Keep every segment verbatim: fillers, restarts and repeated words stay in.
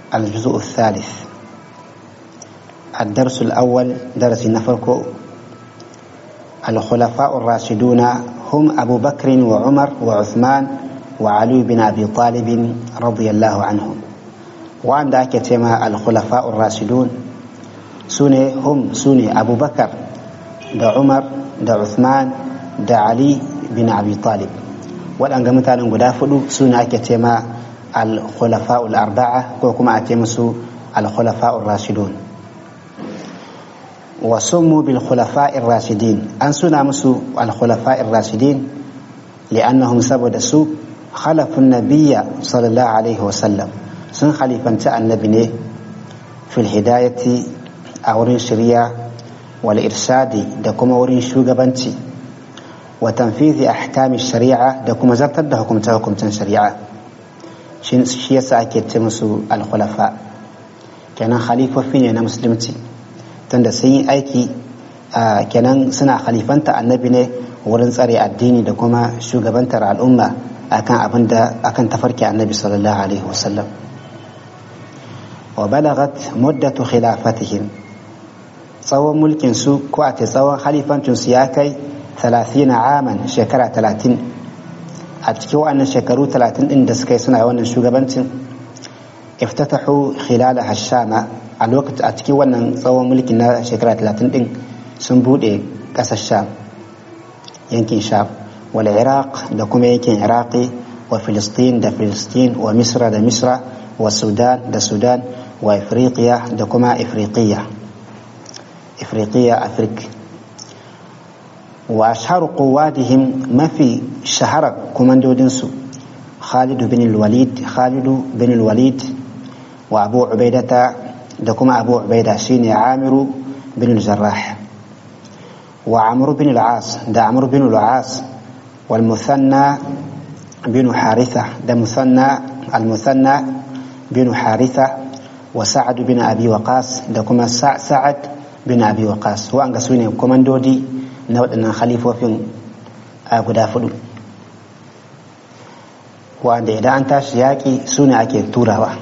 الجزء الثالث. الدرس الأول درس نفركو. الخلفاء الراشدون هم أبو بكر وعمر وعثمان وعلي بن أبي طالب رضي الله عنهم. وعند كتما الخلفاء الراشدون سنة هم سنة أبو بكر دا عمر دا عثمان دا علي بن أبي طالب. وأن مثلا قدافلو سنة كتما الخلفاء الأربعة وكما أتمسوا الخلفاء الراشدون. وسموا بالخلفاء الراشدين أن سنة مسوا الخلفاء الراشدين لأنهم سبدسوا خلفوا النبي صلى الله عليه وسلم سن خليفة النبي في الهداية أورين شريعة والإرشاد دكما ورين شوغبانتي وتنفيذ أحكام الشريعة دكما زرتد حكمتها حكمتها شريعة شيء سأكيد تمسوا الخلفاء كان خليفة فينا مسلمتي tunda sun yi aiki kenan suna khalifanta annabi ne wurin tsare addini da kuma shugabantar al'umma akan abin da akan tafarki annabi sallallahu alaihi wasallam. Wa balagat muddatu khilafatihim, tsawon mulkin su ko a tsawon khalifancin su ya kai talatin aman, shekara talatin. A cikin wannan shekaru talatin din da suka yi suna wannan shugabancin iftatahu khilalaha ash-shama, a lokacin a cikin wannan tsawon mulkin na shekara talatin din sun bude kasar sham, yankin sham, wal iraq da kuma yankin iraqi, wa filistin da filistin, wa misra da misra, wa sudan da sudan, wa ifriqiya da kuma ifriqiya ifriqiya afrik. wa ashharu quwadihim, mafi shahara komandodinsu khalid bin al-walid khalid bin al-walid wa abu ubaidata da kuma abu ubaida shine amiru bin al-jarrah, wa amru bin al-as da amru bin al-as, wal musanna bin haritha da musanna al-musanna bin haritha, wa sa'ad bin abi waqas da kuma sa'ad bin abi waqas. wa'anga sune komandodi na waɗannan khalifofin a guda fudu wanda idan an tashi yaƙi sune ake turawa,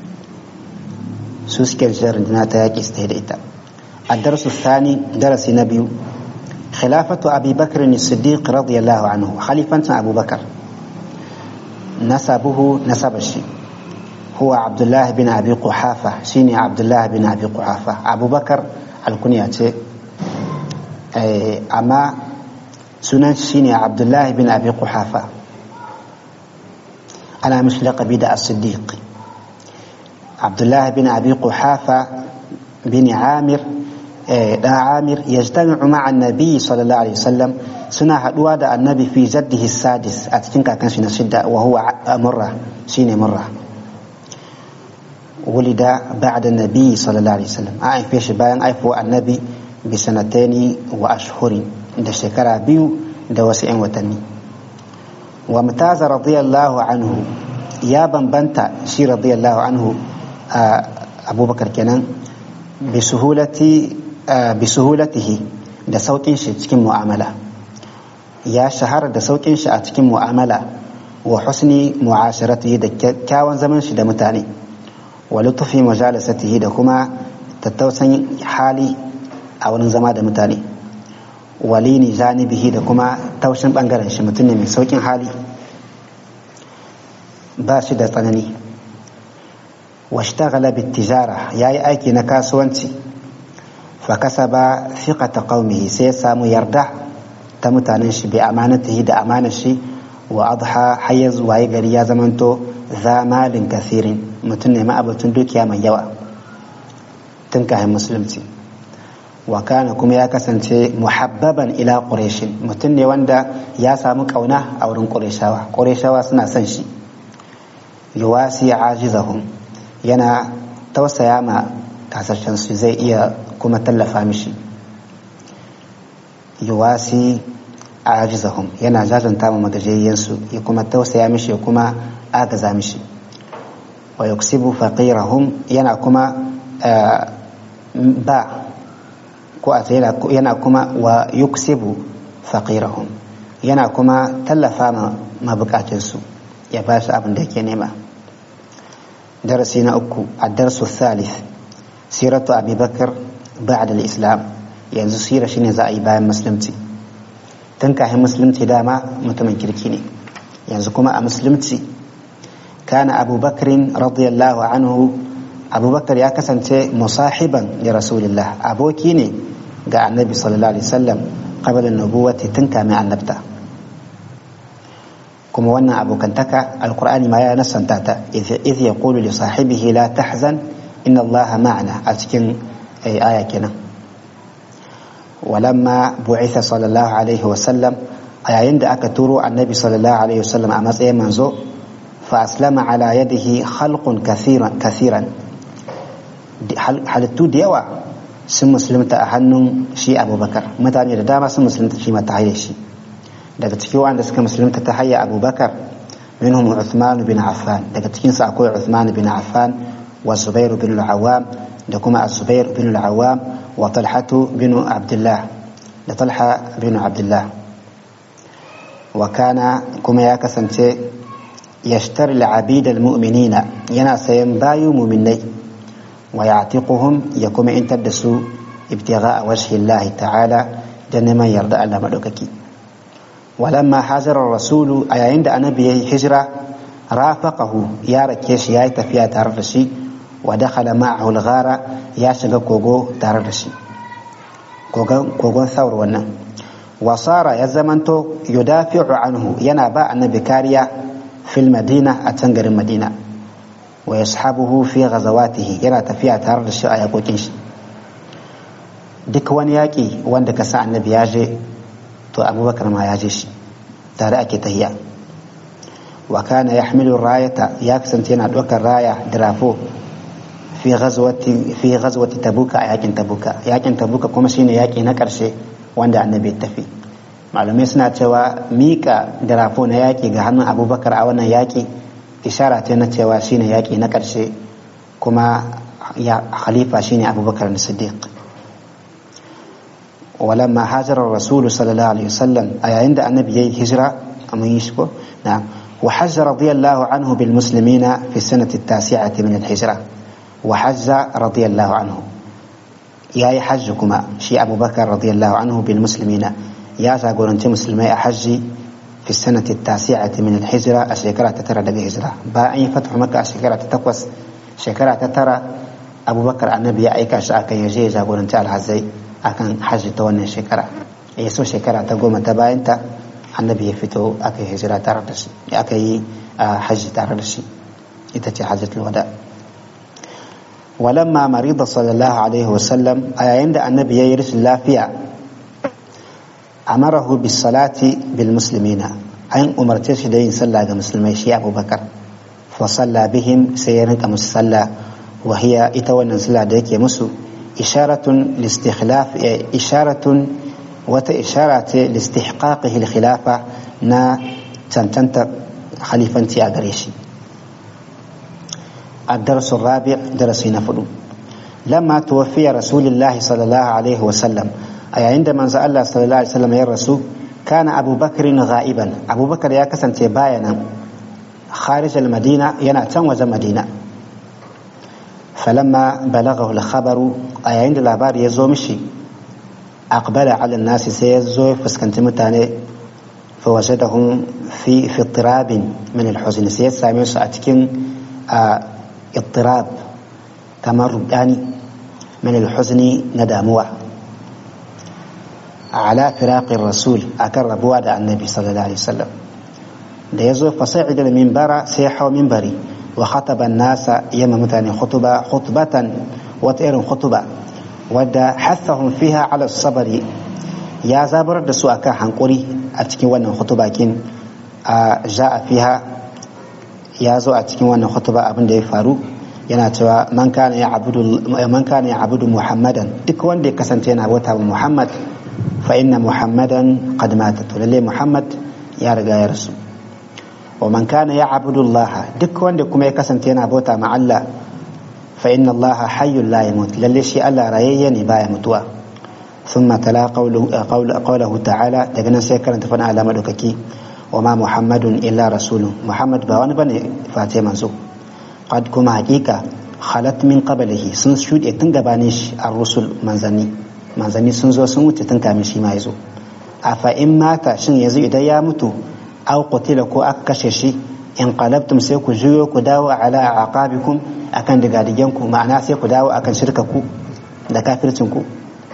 su suke rundunar ta yaƙi su da ita. الدرس الثاني درس نبي خلافة أبي بكر الصديق رضي الله عنه، خليفة أبو بكر نسبه نسب الشيء هو عبد الله بن أبي قحافة، شيني عبد الله بن أبي قحافة. أبو بكر الكنية أما سنن شيني عبد الله بن أبي قحافة. أنا مش لقبي دا الصديق. عبد الله بن أبي قحافة بن عامر دا عامر يجتمع مع النبي صلى الله عليه وسلم سنة حدوى النبي في جده السادس أتكنك كان شنا شدة وهو مرة شين مرة. ولد بعد النبي صلى الله عليه وسلم أعين فيش باين أيفو النبي بسنتين وأشهر دا شكرا بيو دا وسعين وتني. ومتاز رضي الله عنه يا بنبنتا شي رضي الله عنه أبو بكر كنان بسهولة بسهولته da saukin shi cikin mu'amala, ya shahara da saukin shi a cikin mu'amala, wa husni mu'asharatihi da kyakkyawan zaman shi da mutane, wa lutfi majalasatihi da kuma tattausan hali a wurin zama da mutane, wa lini janibihi da kuma taushin bangaren shi, mutum ne mai saukin hali ba shi da tsanani. واشتغل بالتجارة ياي أيكي نكاسوانتي فكسب ثقة قومه سيسام يردع تمتانش بأمانته دا أمانشي وأضحى حيز ويقري يا زمنتو ذا مال كثير متن ما أبتن دوك يا من يوى تنكه مسلمتي. وكان كم يكسنتي محببا إلى قريش متن واندا يا سامك أونه أو رن قريشاوة قريشاوة سنة سنشي يواسي عاجزهم yana tausaya ma kasashensu, zai iya kuma tallafa mishi. yuwasi ajizahum, yana jajanta ma magajiyyansu ya kuma tausaya mishi ya kuma agaza mishi. wa yuksibu faqirahum, yana kuma ba ko a yana kuma wa yuksibu faqirahum, yana kuma tallafa ma mabukacinsu, ya ba su abin da yake nema. darasi na uku ad-darsu thalith siratu Abi Bakr ba'da al-islam yanzu sira shine za a yi bayan musulunci tun kafin musulunci dama mutumin kirki ne yanzu kuma a musulunci kana Abu Bakr radiyallahu anhu Abu Bakar ya kasance musahiban da Rasulullah aboki ne ga Annabi sallallahu alaihi wasallam qabla an-nubuwati tun kafin annabta kuma wannan abokantaka alqur'ani ma ya nasanta ta idh yaqulu li sahibihi la tahzan inna allaha ma'ana a cikin aya kenan walamma bu'itha sallallahu alaihi wasallam a yayin da aka turo annabi sallallahu alaihi wasallam a matsayin manzo fa aslama ala yadihi khalqun kathiran kathiran halittu da yawa sun musulunta a hannun shi abubakar mutane da dama sun musulunta shi mata haye shi daga cikin wanda suka musulunta ta hayya abubakar minhum Uthman bin Affan daga cikin su akwai Uthman bin Affan wa Zubair bin al-Awwam da kuma Zubair bin al-Awwam wa Talha bin Abdullah da Talha bin Abdullah wa kana kuma ya kasance yashtari al-abid al-mu'minina yana sayan bayu mu'minai wa ya'tiquhum ya kuma intar da su ibtigha'a wajhi Allah ta'ala da neman yarda Allah madaukaki ولما هاجر الرسول أي عند النبي هجرة رافقه يا ركيش يا تفيا تردشي ودخل معه الغارة يا شجع كوجو تردشي كوجو ثور ونا وصار يزمنتو يدافع عنه ينابع النبي كاريا في المدينة أتنجر المدينة ويصحبه في غزواته ينا تفيا تردشي أي كوتيش دك ونياكي وندك ساعة النبي ياجي to abubakar ma ya je shi tare ake tahiya wa kana yahmilu rayata ya kasance yana ɗaukar raya dirafo fi ghazwati fi ghazwati tabuka a yakin tabuka yakin tabuka kuma shine yaki na karshe wanda annabi ya tafi malumai suna cewa mika dirafo na yaki ga hannun abubakar a wannan yaki ishara ce na cewa shine yaki na karshe kuma ya khalifa shine abubakar as-siddiq ولما هاجر الرسول صلى الله عليه وسلم أي عند النبي هجرة أم يشكو نعم وحج رضي الله عنه بالمسلمين في السنة التاسعة من الهجرة وحج رضي الله عنه يا حجكما شي أبو بكر رضي الله عنه بالمسلمين يا جاقول أنت مسلمي أحجي في السنة التاسعة من الهجرة الشكرة تترى دقى هجرة باعي فتح مكة الشكرة تتقوس شكرة تترى أبو بكر النبي أيك أشاك يجي جاقول أنت الحزي akan hajji ta wannan shekara ya so shekara ta goma ta bayanta annabi ya fito aka yi hijira tare da shi aka yi hajji tare da shi ita ce hajjatul wada walamma marida sallallahu alaihi wasallam a yayin da annabi ya yi rashin lafiya amarahu bis salati bil muslimina an umarce shi da yin sallah ga musulmai shi abubakar fa salla bihim sai ya rinka musu sallah wa hiya ita wannan sallah da yake musu إشارة لاستخلاف إشارة وتإشارة لاستحقاقه الخلافة نا تنتنت خليفة أغريشي الدرس الرابع درس نفل لما توفي رسول الله صلى الله عليه وسلم أي عندما سأل الله صلى الله عليه وسلم يا رسول كان أبو بكر غائبا أبو بكر يا كسن تباينا خارج المدينة ينأتم وزم مدينة فلما بلغه الخبر أي عند الأخبار يزومشي أقبل على الناس سيزوي فسكنت متاني فوجدهم في في اضطراب من الحزن سيد سامي سأتكين اه اضطراب تمرد يعني من الحزن نداموا على فراق الرسول أكر بواد النبي صلى الله عليه وسلم ليزوي فصعد المنبر سيحو منبري وخطب الناس يما مثلا خطبة خطبة وتير خطبة ودا حثهم فيها على الصبر يا زابر دسوا كان حنقري أتكي وانا خطبة كين جاء فيها يا زو أتكي وانا خطبة أبن دي فارو يناتوا من كان يعبد من كان يعبد محمدا دك وان دي كسنتين أبوتها محمد فإن محمدا قد ماتت ولله محمد يا رجال يا رسول ومن كان يعبد الله دك وند كما يكسنتين أبوتا مع الله فإن الله حي لا يموت للشيء الله رأيني بايا متوا ثم تلا قوله, قول قوله تعالى دقنا سيكرا تفنى على مدككي وما محمد إلا رسول محمد باوان بني فاتي منزو qad kuma haqiqa khalat min qablihi sun shude tun gabanin shi ar-rusul manzani manzani sun zo sun wuce tun kamin shi ma yazo afa in mata shin yanzu idan ya mutu aw qutila ko aka kashe shi in qalabtum sai ku juyo ku dawo ala aqabikum akan digadigen ku ma'ana sai ku dawo akan shirka ku da kafircin ku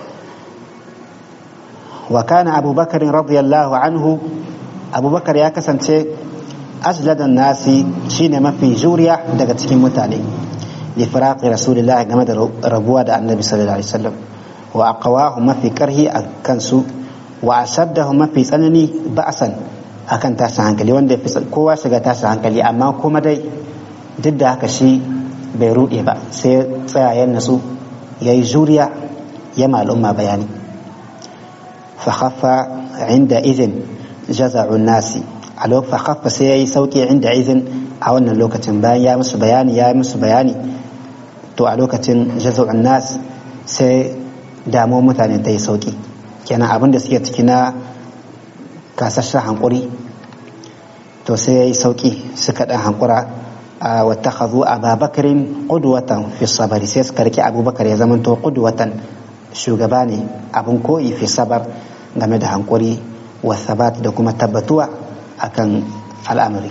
wa kana abubakar radiyallahu anhu abubakar ya kasance ajladan nasi shine mafi juriya daga cikin mutane li firaqi rasulillahi game da rabuwa da annabi sallallahu alaihi wasallam wa aqwahu mafi karhi akan su wa ashaddahu mafi tsanani ba'san akan tashin hankali wanda ya fi kowa shiga tashin hankali amma kuma dai duk da haka shi bai ruɗe ba sai tsayayen nasu ya yi juriya ya al'umma bayani fa khaffa inda izin jaza'un nasi a lokacin fa khaffa sai ya yi sauki inda izin a wannan lokacin bayan ya musu bayani ya musu bayani to a lokacin jaza'un nas sai damuwar mutane ta yi sauki kenan abin da suke ciki na kasashen hankuri to sai ya yi sauki suka ɗan hankura a wata hazu a babakarin ƙudwatan fi sabari sai suka rike abubakar ya zamanto ƙudwatan shugaba ne abin koyi fi sabar game da hankuri wa sabat da kuma tabbatuwa akan al'amari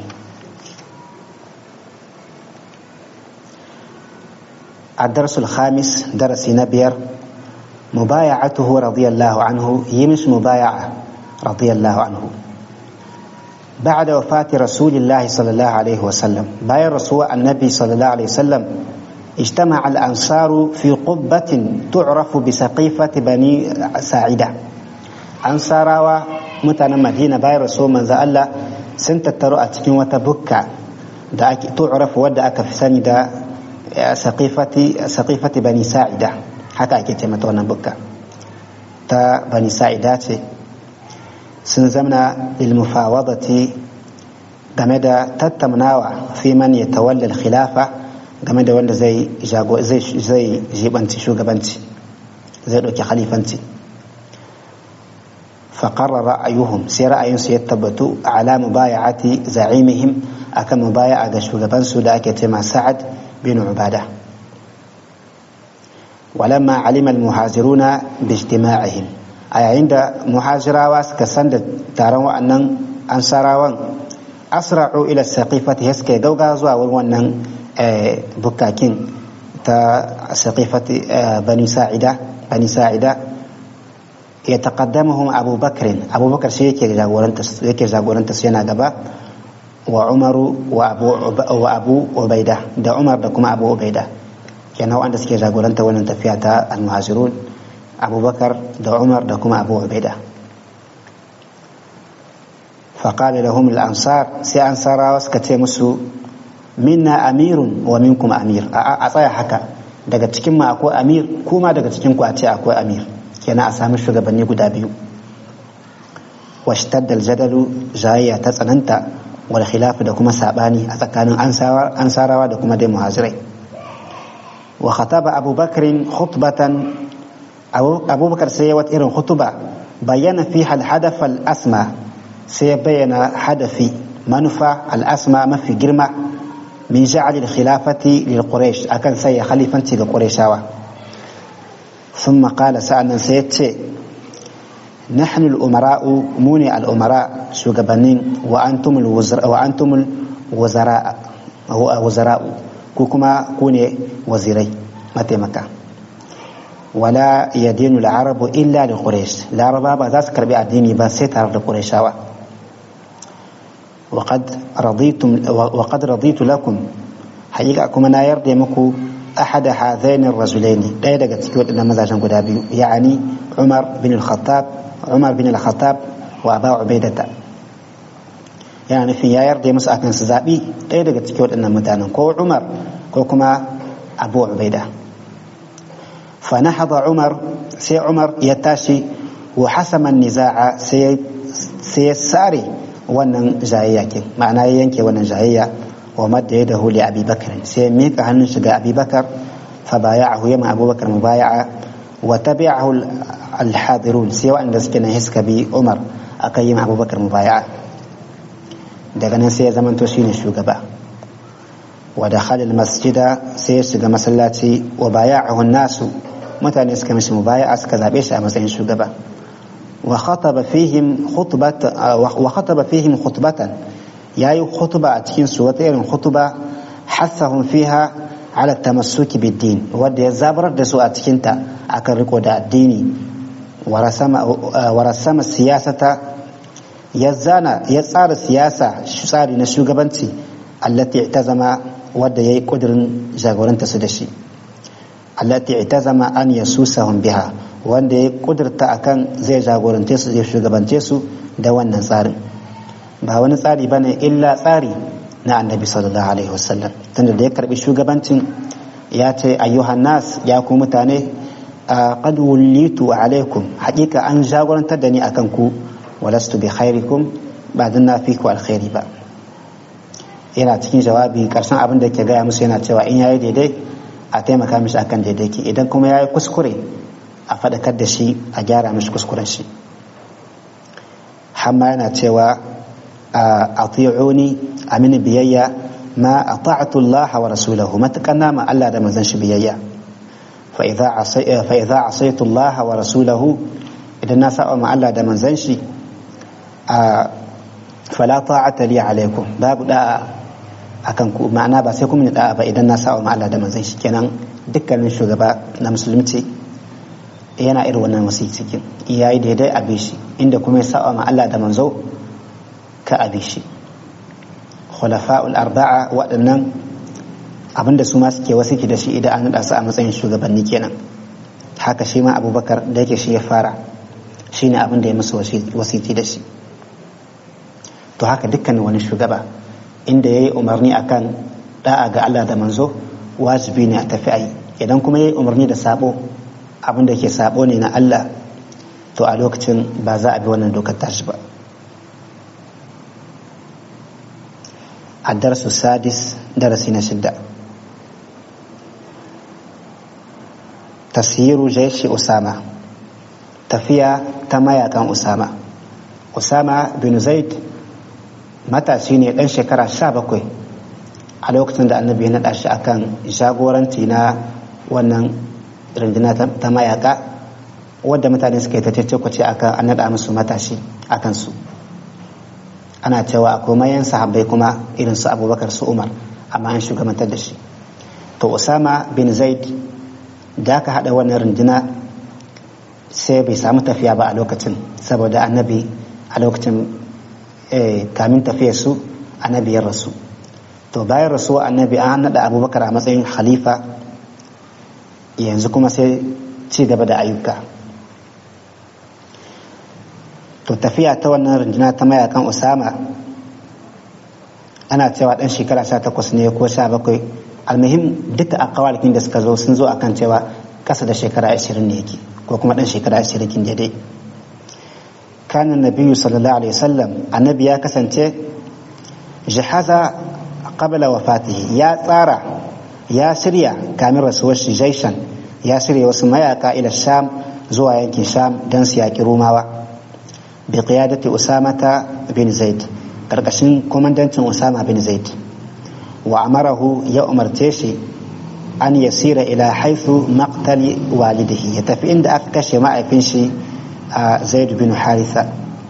a darsul khamis darasi na biyar mubaya'atuhu radiyallahu anhu yi mishi mubaya'a رضي الله عنه بعد وفاة رسول الله صلى الله عليه وسلم باير رسول النبي صلى الله عليه وسلم اجتمع الأنصار في قبة تعرف بسقيفة بني ساعدة أنصار ومتنا مدينة باير رسول من ذا الله سنت الترؤة وتبكى تعرف ودأك في سند سقيفة سقيفة بني ساعدة حتى كتمت ونبكى تا بني ساعدة sun zamana ilmufawadati game da tattaunawa fi man ya tawallal khilafa game da wanda zai zai jibanci shugabanci zai ɗauki khalifanci faƙarar ra'ayuhum sai ra'ayinsu ya tabbatu ala mubaya'ati za'imihim akan mubaya'a ga shugabansu da ake cema sa'ad bin ubada walamma alima almuhajiruna bi ijtima'ihim a yayin da muhajirawa suka san da taron wa'annan ansarawan asra'u ila saqifati suka gauga zuwa wannan bukakin ta saqifati bani sa'ida bani sa'ida ya taqaddamuhum Abu Bakr Abu Bakr shi yake jagoranta yake jagoranta su yana gaba wa Umaru wa Abu wa Abu Ubaida da Umar da kuma Abu Ubaida kenan wanda suke jagoranta wannan tafiya ta al-muhajirun abubakar da umar da kuma abu ubaida faƙali da humul ansar sai ansarawa suka ce musu minna amirun wa minkum amir a tsaya haka daga cikin mu akwai amir kuma daga cikin ku a ce akwai amir kenan a sami shugabanni guda biyu washtadda aljadalu jayayya ta tsananta wal khilaf da kuma sabani a tsakanin ansarawa da kuma dai muhajirai wa khataba abubakar khutbatan abubakar sai wata irin hutuba bayyana fi hadaf al-asma sai bayyana hadafi manufa al-asma mafi girma min ja'al al-khilafati lil quraish akan sai khalifanci ga qurayshawa thumma qala sa'annan sai yace nahnu al-umara'u muni al-umara shugabannin wa antum al-wuzara wa antum al-wuzara wuzara'u ku kuma ku ne wazirai mataimaka wala yadinu al-arabu illa li quraish laraba ba za su karbi addini ba sai tare da qurayshawa وقد رضيتم وقد رضيت لكم حقيقة كما نا يرضي مكو أحد هذين الرجلين لا يدق تكوت إلا مزاجا قدابي يعني عمر بن الخطاب عمر بن الخطاب وأبا عبيدة يعني في يرضي مسأكن سزابي لا يدق تكوت إلا مدانا كو عمر كو كما أبو عبيدة فنهض عمر سي عمر يتاشي وحسم النزاع سي سي ساري wannan jayayya ke ma'ana ya yanke wannan jayayya wa madda yadahu li Abi Bakr sai mika hannun shi ga Abi Bakar fa baya'ahu yama Abu Bakar mubaya'a wa tabi'ahu al-hadirun sai wanda suke nan hiska bi Umar akai yama Abu Bakar mubaya'a daga nan sai ya zamanto shine shugaba wa dakhala al-masjida sai ya shiga masallaci wa baya'ahu an-nasu mutane suka mishi mubaya'a suka zabe shi a matsayin shugaba wa khataba fihim khutbatan wa khataba fihim khutbatan yayi khutba a cikin su wata irin khutba hassahum fiha ala tamassuki bid-din wanda ya zabarar da su a cikin ta akan riko da addini wa rasama wa rasama siyasata ya zana ya tsara siyasa tsari na shugabanci allati ta zama wadda yayi kudirin jagoranta su da shi allati ta zama an yasusahum biha wanda ya kudurta akan zai jagorance su zai shugabance su da wannan tsarin ba wani tsari bane illa tsari na annabi sallallahu alaihi wasallam tunda da ya karbi shugabancin ya ce ayyuhan nas ya ku mutane qad wullitu alaikum haqiqa an jagorantar da ni akan ku walastu bi khairikum ba dan na fi ku alkhairi ba yana cikin jawabi karshen abin da yake gaya musu yana cewa in yayi daidai a taimaka mishi akan daidai ki idan kuma yayi kuskure a faɗakar da shi a gyara mishi kuskuren shi hamma yana cewa ati'uni amini biyayya ma ata'tu Allah wa rasulahu matakanna ma Allah da manzon shi biyayya fa idza asai fa idza asaitu Allah wa rasulahu idan na sa'a ma Allah da manzon shi fala ta'ata li alaikum babu da'a akan ku ma'ana ba sai kuma ni da'a ba idan na sa'a ma Allah da manzon shi kenan dukkanin shugaba na musulunci yana irin wannan wasiƙin yayi daidai a bishi inda kuma ya sa'a ma Allah da manzo ka abi shi khulafa'ul arba'a waɗannan abinda su ma suke wasiki da shi idan an naɗa su a matsayin shugabanni kenan haka shi ma abubakar da yake shi ya fara shine abin da ya musu wasiki da shi to haka dukkanin wani shugaba inda ya yi umarni akan da'a ga Allah da manzo wajibi ne a tafi ayi idan kuma ya yi umarni da sabo abin da ke sabo ne na Allah to a lokacin ba za a bi wannan dokar tashi ba الدرس السادس درس نشدة تسيير جيش أسامة تفيا تمايا كان أسامة أسامة بن زيد متى سيني ɗan shekara sha bakwai a lokacin da annabi ya naɗa shi akan jagoranci na wannan runduna ta mayaka wadda mutane suka yi ta cece akan an naɗa musu matashi akan su ana cewa akwai mayan sahabbai kuma irin su abubakar su umar amma an shugabantar da shi to usama bin zaid da aka haɗa wannan runduna sai bai samu tafiya ba a lokacin saboda annabi a lokacin kamin tafiyar su annabi ya rasu to bayan rasu annabi an naɗa abubakar a matsayin khalifa yanzu kuma sai ci gaba da ayyuka to tafiya ta wannan runduna ta mayakan usama ana cewa dan shekara sha takwas ne ko sha bakwai almuhim duka akawalikin da suka zo sun zo akan cewa kasa da shekara ashirin ne yake ko kuma dan shekara ashirin kin daidai kana nabiyyu sallallahu alaihi wasallam annabi ya kasance jihaza qabla wafatihi ya tsara ya shirya kamin rasuwar shi jaishan ya shirya wasu mayaka ila sham zuwa yankin sham dan su yaki rumawa بقيادة أسامة بن زيد كركشين كوماندانت أسامة بن زيد وأمره يأمر تيشي أن يسير إلى حيث مقتل والده يتفي عند أكش ما يفنشي زيد بن حارثة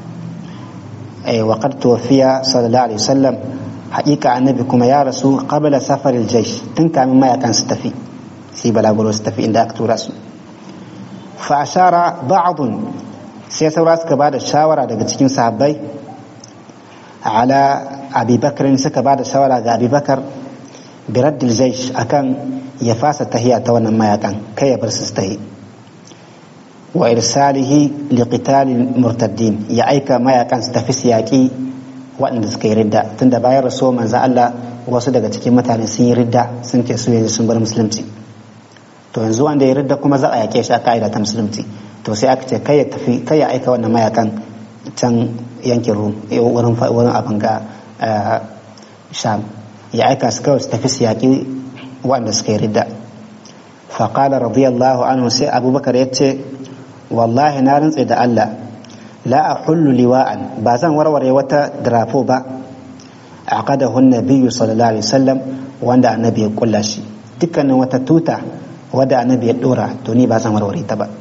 وقد توفي صلى الله عليه وسلم حقيقة النبي كما يا رسول قبل سفر الجيش تنكا مما يكن ستفي سيبلا قولوا ستفي عند أكتو رسول فأشار بعض sai saura suka ba da shawara daga cikin sahabbai ala abubakar suka ba da shawara ga abubakar biraddil jaish akan ya fasa tahiya ta wannan mayakan kai ya bar su tahi wa irsalihi liqitalil murtaddin ya aika mayakan su tafi siyaki waɗanda suka yi ridda tunda bayan rasuwar manzo Allah wasu daga cikin mutane sun yi ridda sun ce su yanzu sun bar musulunci to yanzu wanda ya ridda kuma za a yake shi a ka'ida ta musulunci to sai aka ce kai ya tafi kai ya aika wannan mayakan can yankin rum wurin wurin abin ga sham ya aika su kawai su tafi su yaƙi waɗanda suka yi ridda faƙala radiyallahu anhu sai abubakar ya ce wallahi na rantse da Allah la a hullu liwa'an ba zan warware wata drafo ba aqadahu an-nabiyyu sallallahu alaihi wasallam wanda annabi ya kulla shi dukkanin wata tuta wadda annabi ya dora to ni ba zan warware ta ba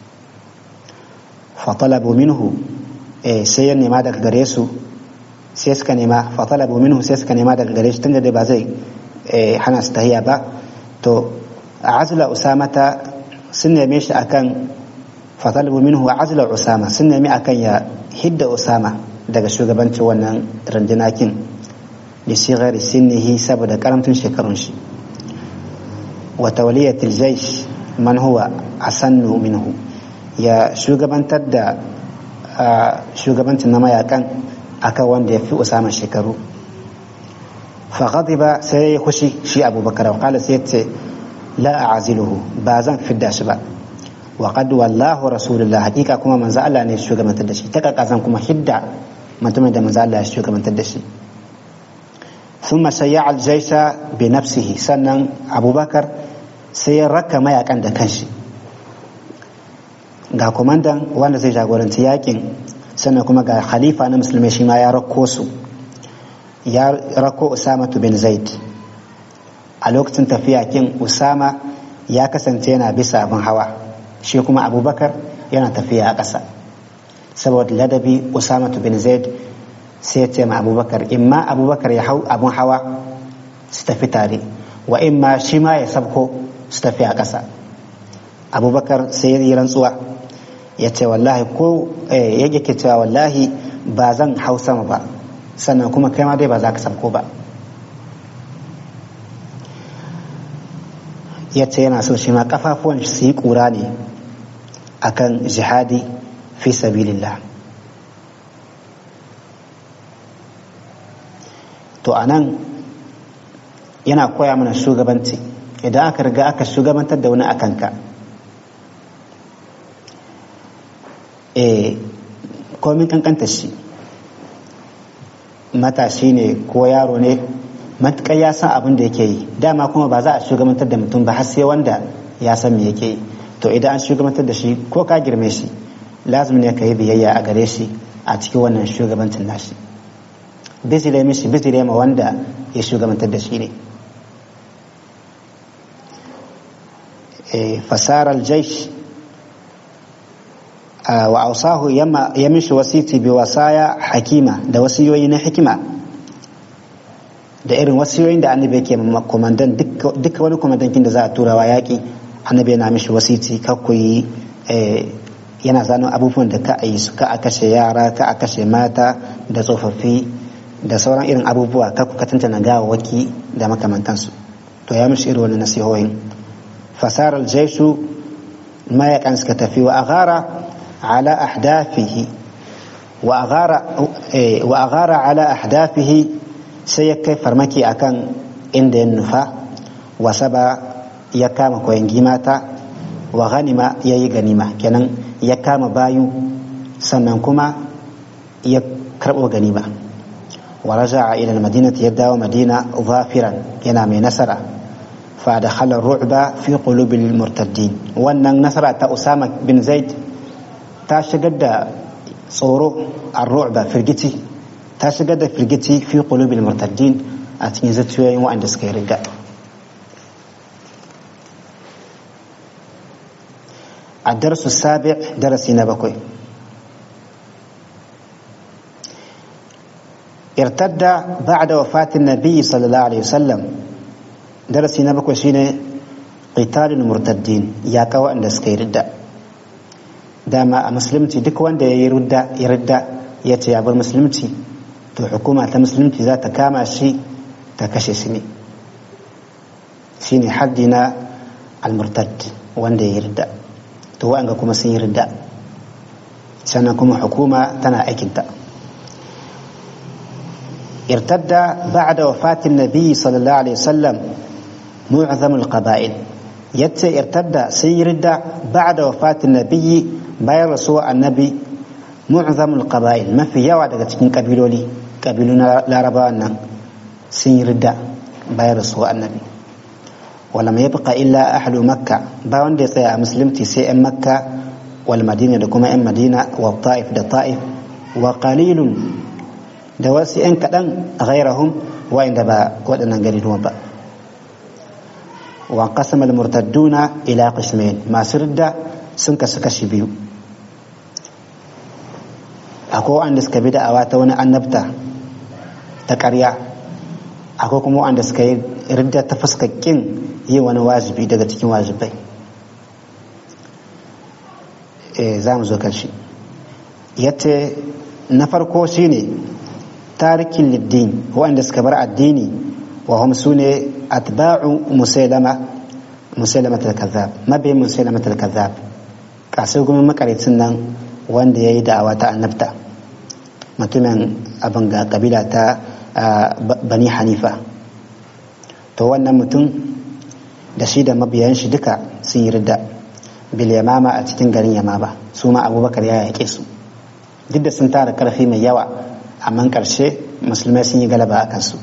fa talabu minhu eh sai ya nema daga gare su sai suka nema fa talabu minhu sai suka nema daga gare shi tunda dai ba zai hana su tahiya ba to azla usamata sun neme shi akan fa talabu minhu azla usama sun nemi akan ya hidda usama daga shugabancin wannan rundinakin da sigari sinnihi saboda karamtun shekarun shi wa tawliyatil jaysh man huwa asannu minhu ya shugabantar da shugabancin na mayakan akan wanda ya fi usama shekaru fa ghadiba sai ya kushi shi abubakar wa qala sai yace la a'ziluhu ba zan fidda shi ba wa qad wallahu rasulullah hakika kuma manzo Allah ne shugabantar da shi ta kakazan kuma hidda mutumin da manzo Allah ya shugabantar da shi ثم شيع الجيش بنفسه sannan abubakar sai ya raka mayakan da kanshi ga komandan wanda zai jagoranci yakin sannan kuma ga khalifa na musulmai shi ma ya rako su ya rako usama bin zaid a lokacin tafiya kin usama ya kasance yana bisa abin hawa shi kuma abubakar yana tafiya a ƙasa saboda ladabi usama bin zaid sai ya ce ma abubakar imma abubakar ya hau abun hawa su tafi tare wa imma shi ma ya sabko su tafi a ƙasa abubakar sai ya yi rantsuwa ya ce wallahi ko ya yake cewa wallahi ba zan hau sama ba sannan kuma kai ma dai ba za ka sabko ba ya ce yana so shi ma kafafuwan su yi ƙura ne akan jihadi fi sabilillah to a nan yana koya mana shugabanci idan aka riga aka shugabantar da wani akanka e komin kankanta shi matashi ne ko yaro ne matuƙar ya san abin da yake yi dama kuma ba za a shugabantar da mutum ba har sai wanda ya san me yake yi to idan an shugabantar da shi ko ka girme shi lazumi ne ka yi biyayya a gare shi a cikin wannan shugabancin nashi bizire mishi bizire ma wanda ya shugabantar da shi ne fasara aljaish wa ausahu ya mishi wasiti bi wasaya hakima da wasiyoyi na hikima da irin wasiyoyin da annabi yake komandan duka wani komandankin da za a turawa yaƙi annabi yana mishi wasiti kakkuyi yana zanen abubuwan da ka a yi su ka a kashe yara ka a kashe mata da tsofaffi da sauran irin abubuwa ka kuka tantana gawawaki da makamantansu to ya mishi irin wani nasihohin fasarar jaishu mayakan suka tafi wa aghara ala ahdafihi wa aghara ala ahdafihi sai ya kai farmaki akan inda ya nufa wa saba ya kama koyangi mata wa ganima ya yi ganima kenan ya kama bayu sannan kuma ya karɓo ganima ورجع إلى المدينة يبدأ مدينة ظافرا ينام نصرا فدخل الرعب في قلوب المرتدين وأن نصر أسامة بن زيد تاشقد صورو الرعب فرقتي تاشقد فرقتي في قلوب المرتدين أتنزت شوي وأن تسكيرقا الدرس السابع درس نبكوي ارتد بعد وفاة النبي صلى الله عليه وسلم درسي نبكو شيني قتال المرتدين يا كوا عند سكيردا داما مسلمتي دك وند يرد يرد يتي يا مسلمتي تو حكومة مسلمتي ذات كاما شي تكشي سني شيني حدنا المرتد وند يرد تو وانغا كما سن يرد سنة كما حكومة تنا اكنتا ارتد بعد وفاة النبي صلى الله عليه وسلم معظم القبائل يتي ارتد سيرد بعد وفاة النبي باير رسول النبي معظم القبائل ما في يوا daga cikin kabiloli kabilun larabawan nan sun yarda bayan rasuwa annabi wala ma yabqa illa ahlu makka ba wanda ya tsaya a musulunci sai yan makka wal madina da kuma yan madina wa ta'if da ta'if wa qalilun da wasu yan kadan ghairahum wa inda ba wadannan gari ba wa qasama al-murtadduna ila qismayn masu ridda sun kasu kashi biyu akwai wanda suka bi da'awa ta wani annabta ta ƙarya akwai kuma wanda suka yi ridda ta fuskar kin yi wani wajibi daga cikin wajibai eh za mu zo kan shi yace na farko shine tarikin liddin wanda suka bar addini wa hum sune atba'u musailama musailama al-kazzab mabi musailama al-kazzab kasai gumin makaricin nan wanda yayi da'awa ta annabta mutumin abin ga kabila ta bani hanifa to wannan mutum da shi da mabiyan shi duka sun yi ridda bil yamama a cikin garin yamama su ma abubakar ya yake su duk da sun tara karfi mai yawa amma karshe musulmai sun yi galaba a kansu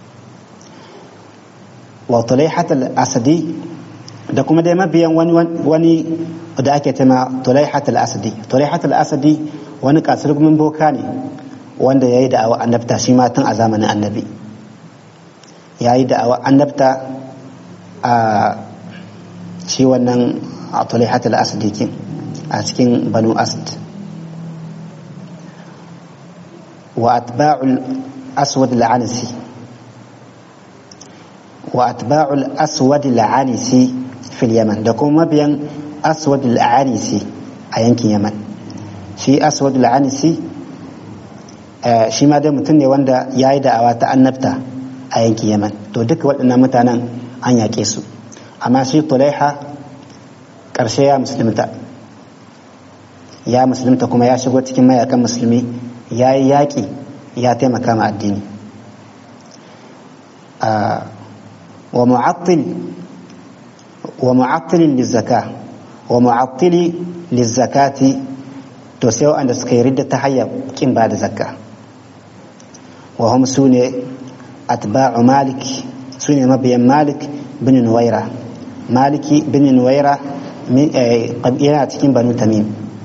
wa tulaihat al-asadi da kuma dai mabiyan wani wani da ake tema tulaihat al-asadi tulaihat al-asadi wani kasirgumin boka ne wanda yayi da'awa annabta shi ma tun a zamanin annabi yayi da'awa annabta a shi wannan tulaihat al-asadi kin a cikin banu asad wa atba'ul aswad al-ansi wa atba'ul aswad al-ansi fil yaman da kuma mabiyan aswad al-ansi a yankin yaman shi aswad al-ansi shi ma dai mutum ne wanda ya yi da'awa ta annabta a yankin yaman to duka waɗannan mutanen an yaƙe su amma shi tulaiha ƙarshe ya musulunta ya musulunta kuma ya shigo cikin mayakan musulmi ya yi yaƙi ya taimaka ma addini wa mu'attil wa mu'attilin lizzaka wa mu'attili lizzakati to sai wanda suka yi ridda ta hanyar kin ba da zakka wa hum sune atba'u malik sune mabiyan malik bin nuwaira maliki bin nuwaira yana cikin banu tamim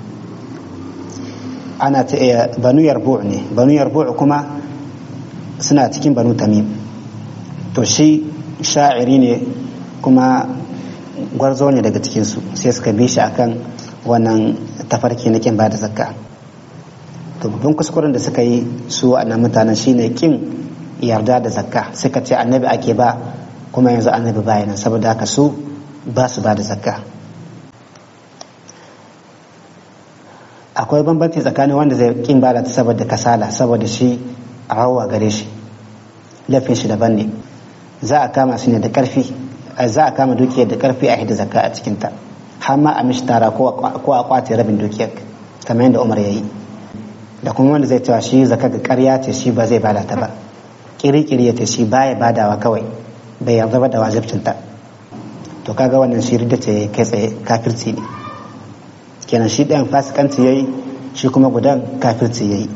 ana ta banu yarbu' ne banu yarbu' kuma suna cikin banu tamim to shi sha'iri ne kuma gwarzo ne daga cikinsu sai suka bi shi akan wannan tafarki na kin ba da zakka to babban kuskuren da suka yi su wannan mutanen shine kin yarda da zakka suka ce annabi ake ba kuma yanzu annabi baya nan saboda haka su ba su ba da zakka akwai bambanci tsakanin wanda zai kin ba da ta saboda kasala saboda shi a rawa gare shi laifin shi daban ne za a kama su ne da karfi za a kama dukiyar da karfi a hidda zakka a cikinta har ma a mishi tara ko a kwace rabin dukiyar kamar yadda umar ya yi da kuma wanda zai cewa shi zakka ga karya ce shi ba zai bada ta ba kiri-kiri ya ce shi baya badawa kawai bai yarda ba da wajibcinta to kaga wannan shi ridda ce kai tsaye kafirci ne kenan shi ɗayan fasikanci yayi shi kuma gudan kafirci yayi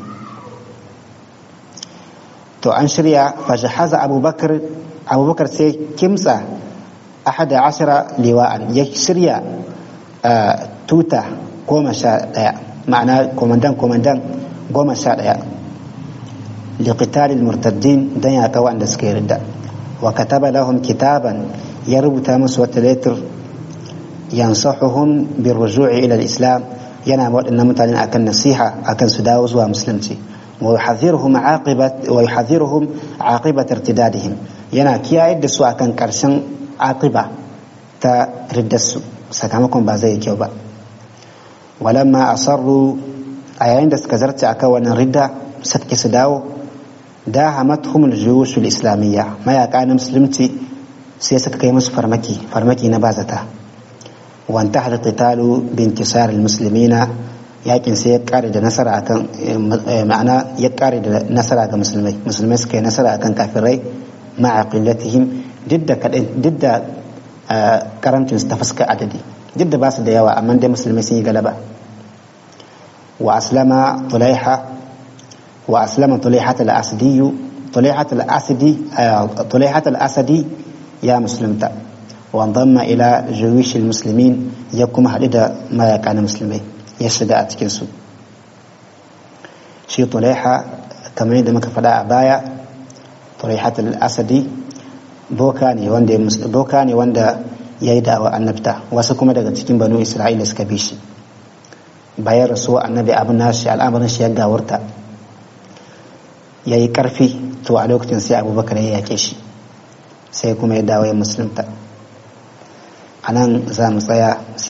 to an shirya fajahaza abubakar abubakar sai kimsa ahada ashara liwa'an ya shirya tuta goma sha ɗaya ma'ana komandan komandan goma sha ɗaya liqitalil murtaddin dan yaƙa wanda suka yarda wa kataba lahum kitaban ya rubuta musu wata letter yansahuhum birruju'i ila al-islam yana waɗannan mutane akan nasiha akan su dawo zuwa musulunci wa yuhadhiruhum aqibat wa yuhadhiruhum aqibat irtidadihim yana kiyaye da su akan karshen aqiba ta riddarsu sakamakon ba zai kyau ba walamma asarru a yayin da suka zarce akan wannan ridda suka su dawo dahamathum al-juyush al-islamiyya mayaka na musulunci sai suka kai musu farmaki farmaki na bazata wanta hal qitalu bi intisar al-muslimina yakin sai ya kare da nasara akan ma'ana ya kare da nasara ga musulmai musulmai suka yi nasara akan kafirai ma'a qillatihim didda kadai didda karamcin su ta fuska adadi didda ba su da yawa amma dai musulmai sun yi galaba wa aslama tulaiha wa aslama tulaihat al-asdi tulaihat al-asdi tulaihat al-asdi ya muslimta wa dhamma ila juwish al-muslimin ya kuma hadu da mayaka na musulmai ya shiga a cikin su shi tulaiha kamar yadda muka faɗa a baya tulaihat al-asdi boka ne wanda ya boka ne wanda ya yi da'awa annabta, wasu kuma daga cikin banu isra'ila suka bi shi. Bayan rasuwa annabi abin nashi al'amarin shi ya gawarta ya yi ƙarfi, to a lokacin sai abubakar ya yake shi, sai kuma ya dawo ya musulunta. A nan za mu tsaya.